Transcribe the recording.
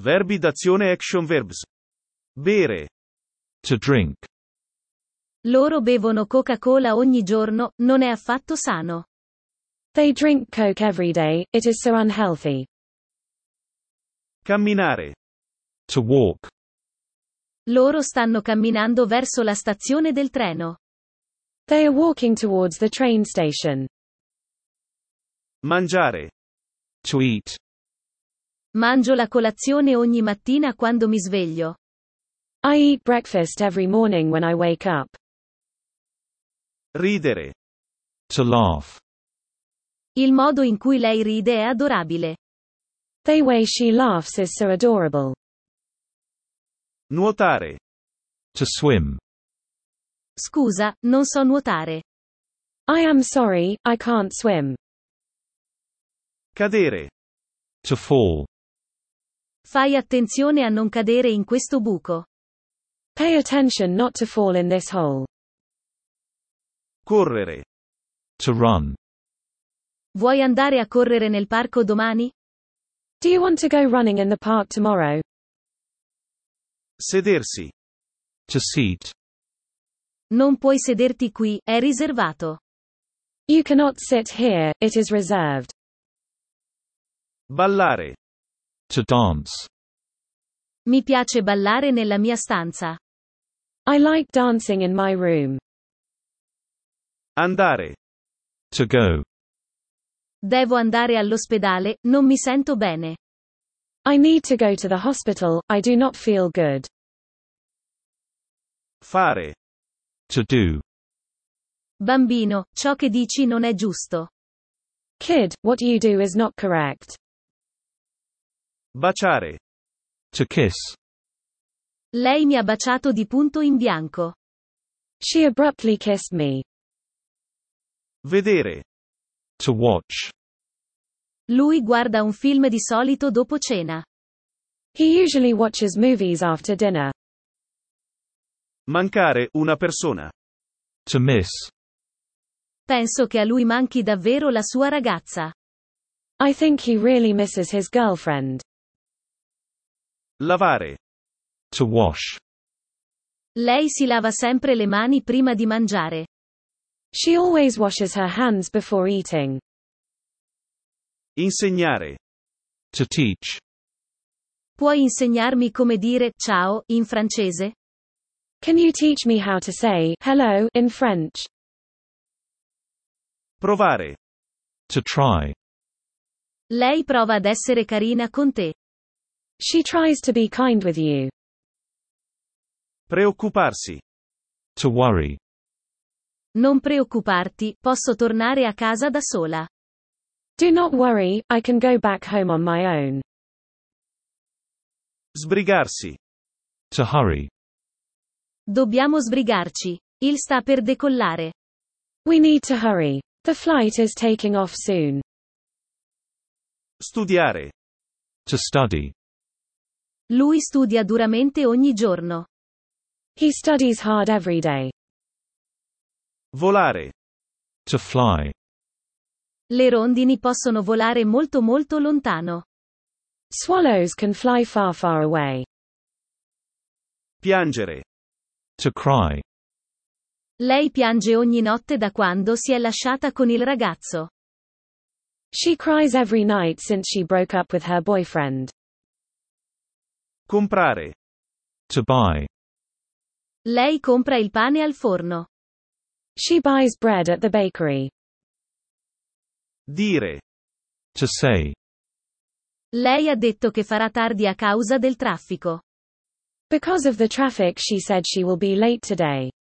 Verbi d'azione action verbs. Bere. To drink. Loro bevono Coca-Cola ogni giorno, non è affatto sano. They drink Coke every day, it is so unhealthy. Camminare. To walk. Loro stanno camminando verso la stazione del treno. They are walking towards the train station. Mangiare. To eat. Mangio la colazione ogni mattina quando mi sveglio. I eat breakfast every morning when I wake up. Ridere. To laugh. Il modo in cui lei ride è adorabile. The way she laughs is so adorable. Nuotare. To swim. Scusa, non so nuotare. I am sorry, I can't swim. Cadere. To fall. Fai attenzione a non cadere in questo buco. Pay attention not to fall in this hole. Correre. To run. Vuoi andare a correre nel parco domani? Do you want to go running in the park tomorrow? Sedersi. To seat. Non puoi sederti qui, è riservato. You cannot sit here, it is reserved. Ballare. To dance. Mi piace ballare nella mia stanza. I like dancing in my room. Andare. To go. Devo andare all'ospedale, non mi sento bene. I need to go to the hospital, I do not feel good. Fare. To do. Bambino, ciò che dici non è giusto. Kid, what you do is not correct. Baciare. To kiss. Lei mi ha baciato di punto in bianco. She abruptly kissed me. Vedere. To watch. Lui guarda un film di solito dopo cena. He usually watches movies after dinner. Mancare una persona. To miss. Penso che a lui manchi davvero la sua ragazza. I think he really misses his girlfriend. Lavare. To wash. Lei si lava sempre le mani prima di mangiare. She always washes her hands before eating. Insegnare. To teach. Puoi insegnarmi come dire ciao in francese? Can you teach me how to say hello in French? Provare. To try. Lei prova ad essere carina con te. She tries to be kind with you. Preoccuparsi. To worry. Non preoccuparti, posso tornare a casa da sola. Do not worry, I can go back home on my own. Sbrigarsi. To hurry. Dobbiamo sbrigarci. Il sta per decollare. We need to hurry. The flight is taking off soon. Studiare. To study. Lui studia duramente ogni giorno. He studies hard every day. Volare. To fly. Le rondini possono volare molto molto lontano. Swallows can fly far far away. Piangere. To cry. Lei piange ogni notte da quando si è lasciata con il ragazzo. She cries every night since she broke up with her boyfriend. Comprare. To buy. Lei compra il pane al forno. She buys bread at the bakery. Dire. To say. Lei ha detto che farà tardi a causa del traffico. Because of the traffic she said she will be late today.